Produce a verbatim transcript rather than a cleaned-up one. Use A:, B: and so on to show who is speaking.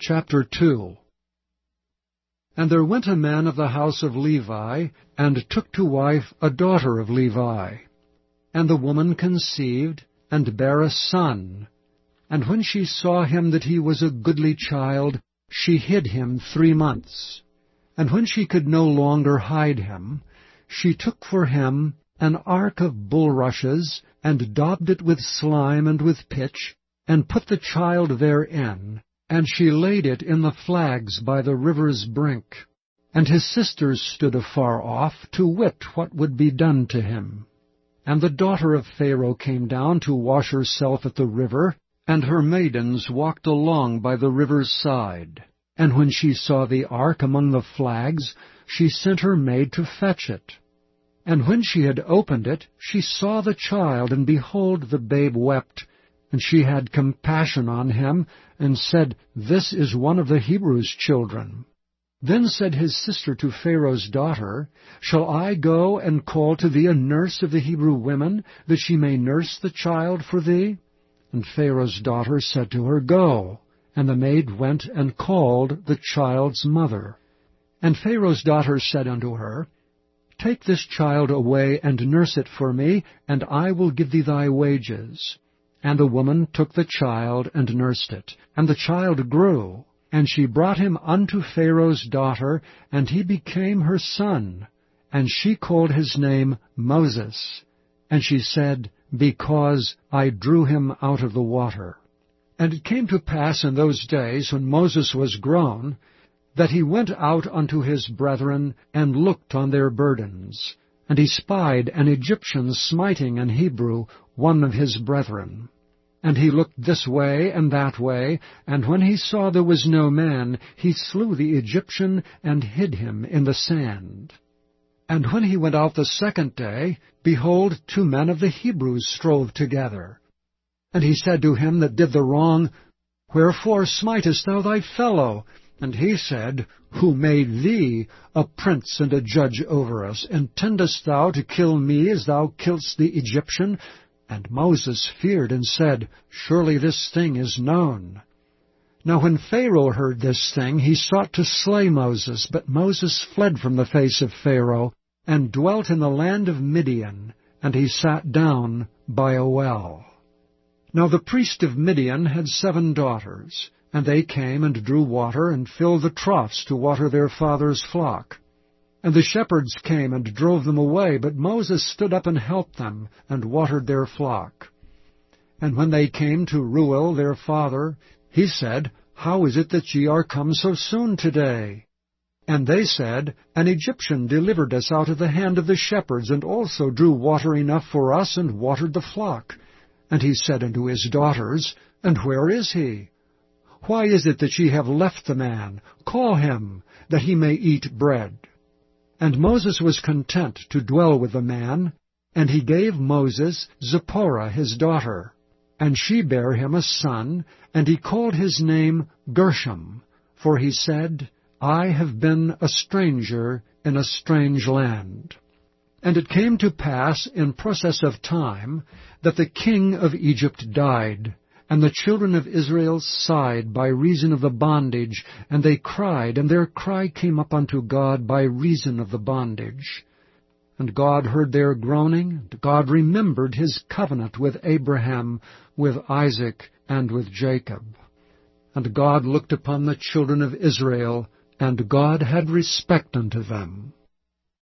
A: Chapter two. And there went a man of the house of Levi, and took to wife a daughter of Levi. And the woman conceived, and bare a son. And when she saw him that he was a goodly child, she hid him three months. And when she could no longer hide him, she took for him an ark of bulrushes, and daubed it with slime and with pitch, and put the child therein, and she laid it in the flags by the river's brink. And his sisters stood afar off, to wit what would be done to him. And the daughter of Pharaoh came down to wash herself at the river, and her maidens walked along by the river's side. And when she saw the ark among the flags, she sent her maid to fetch it. And when she had opened it, she saw the child, and behold, the babe wept. And she had compassion on him, and said, This is one of the Hebrews' children. Then said his sister to Pharaoh's daughter, Shall I go and call to thee a nurse of the Hebrew women, that she may nurse the child for thee? And Pharaoh's daughter said to her, Go. And the maid went and called the child's mother. And Pharaoh's daughter said unto her, Take this child away, and nurse it for me, and I will give thee thy wages. And the woman took the child, and nursed it. And the child grew. And she brought him unto Pharaoh's daughter, and he became her son. And she called his name Moses. And she said, Because I drew him out of the water. And it came to pass in those days, when Moses was grown, that he went out unto his brethren, and looked on their burdens. And he spied an Egyptian smiting an Hebrew, one of his brethren. And he looked this way and that way, and when he saw there was no man, he slew the Egyptian, and hid him in the sand. And when he went out the second day, behold, two men of the Hebrews strove together. And he said to him that did the wrong, Wherefore smitest thou thy fellow? And he said, Who made thee a prince and a judge over us? Intendest thou to kill me as thou killedst the Egyptian? And Moses feared and said, Surely this thing is known. Now when Pharaoh heard this thing, he sought to slay Moses, but Moses fled from the face of Pharaoh, and dwelt in the land of Midian, and he sat down by a well. Now the priest of Midian had seven daughters, and they came and drew water, and filled the troughs to water their father's flock. And the shepherds came and drove them away, but Moses stood up and helped them, and watered their flock. And when they came to Reuel their father, he said, How is it that ye are come so soon today? And they said, An Egyptian delivered us out of the hand of the shepherds, and also drew water enough for us, and watered the flock. And he said unto his daughters, And where is he? Why is it that ye have left the man? Call him, that he may eat bread. And Moses was content to dwell with the man, and he gave Moses Zipporah his daughter. And she bare him a son, and he called his name Gershom, for he said, I have been a stranger in a strange land. And it came to pass in process of time that the king of Egypt died, and the children of Israel sighed by reason of the bondage, and they cried, and their cry came up unto God by reason of the bondage. And God heard their groaning, and God remembered his covenant with Abraham, with Isaac, and with Jacob. And God looked upon the children of Israel, and God had respect unto them.